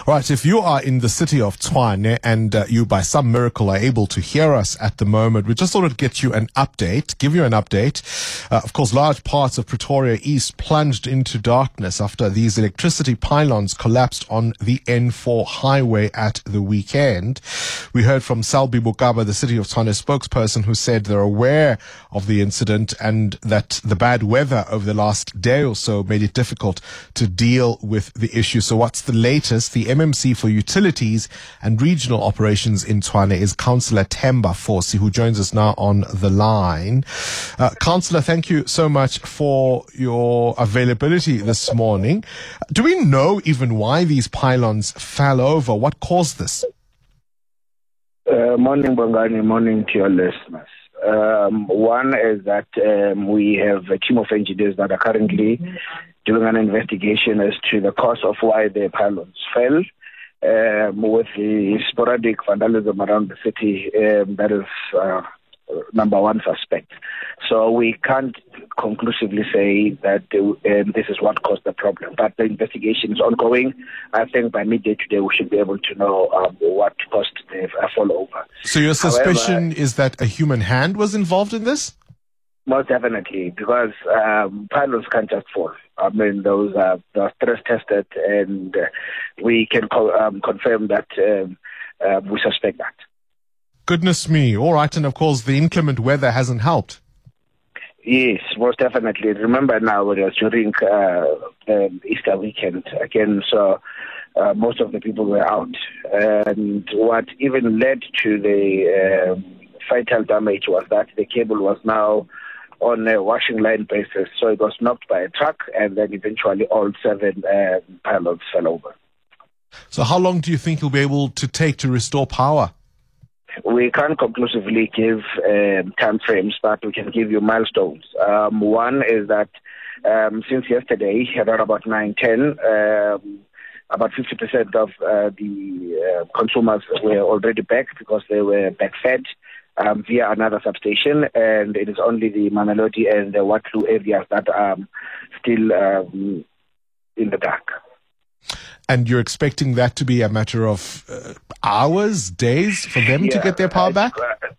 Right, if you are in the city of Tshwane and you by some miracle are able to hear us at the moment, we just thought to get you an update, give you an update. Of course, large parts of Pretoria East plunged into darkness after these electricity pylons collapsed on the N4 highway at the weekend. We heard from Selby Bukaba, the City of Tshwane spokesperson, who said they're aware of the incident and that the bad weather over the last day or so made it difficult to deal with the issue. So what's the latest? The MMC for Utilities and Regional Operations in Tshwane is Councillor Themba Fosi, who joins us now on the line. Councillor, thank you so much for your availability this morning. Do we know even why these pylons fell over? What caused this? Morning, Bongani. Morning to your listeners. One is that we have a team of engineers that are currently doing an investigation as to the cause of why the pylons fell. With the sporadic vandalism around the city, that is number one suspect. So we can't conclusively say that this is what caused the problem. But the investigation is ongoing. I think by midday today we should be able to know what caused the fallover. So your suspicion is that a human hand was involved in this? Most definitely, because pylons can't just fall. I mean, those are stress tested, and we can confirm that we suspect that. Goodness me. All right. And of course, the inclement weather hasn't helped. Yes, most definitely. Remember now, it was during Easter weekend again, so most of the people were out. And what even led to the fatal damage was that the cable was now on a washing line basis, so it was knocked by a truck, and then eventually all 7 pylons fell over. So how long do you think you'll be able to take to restore power? We can't conclusively give time frames, but we can give you milestones. One is that since yesterday, around about 9:10, about 50% of the consumers were already back because they were backfed via another substation, and it is only the Mamelodi and the Watlu areas that are still in the dark. And you're expecting that to be a matter of hours, days for them to get their power back?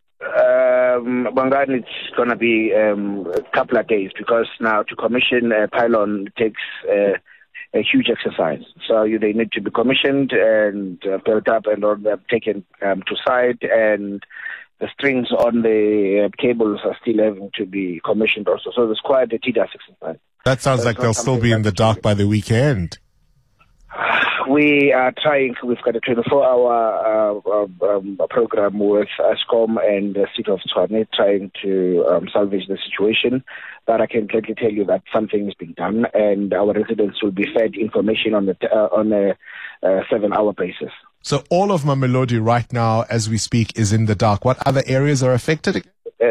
Bangani, it's going to be a couple of days, because now to commission a pylon takes a huge exercise. So they need to be commissioned and built up and all taken to site, and the strings on the cables are still having to be commissioned also. So there's quite a tedious exercise. That sounds like they'll still be in the dark by the weekend. We are trying. We've got a 24-hour program with Eskom and the City of Tshwane trying to salvage the situation. But I can clearly tell you that something is being done, and our residents will be fed information on a 7-hour basis. So all of Mamelodi right now, as we speak, is in the dark. What other areas are affected?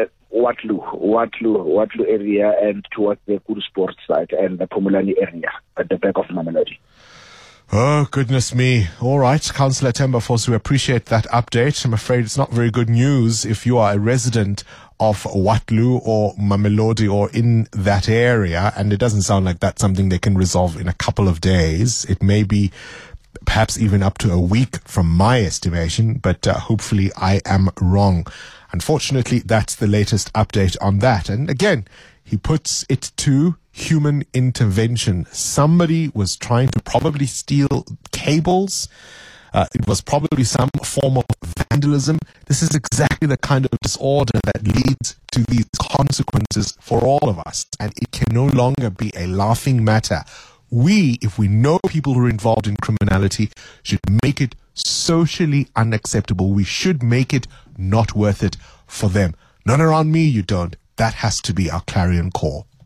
Watlu area, and towards the Kuru Sports site and the Pumulani area at the back of Mamelodi. Oh, goodness me. All right, Councillor Themba Fosi, we appreciate that update. I'm afraid it's not very good news if you are a resident of Watlu or Mamelodi or in that area, and it doesn't sound like that's something they can resolve in a couple of days. It may be perhaps even up to a week from my estimation, but hopefully I am wrong. Unfortunately, that's the latest update on that. And again, he puts it to human intervention. Somebody was trying to probably steal cables. It was probably some form of vandalism. This is exactly the kind of disorder that leads to these consequences for all of us. And it can no longer be a laughing matter. We, if we know people who are involved in criminality, should make it socially unacceptable. We should make it not worth it for them. Not around me, you don't. That has to be our clarion call.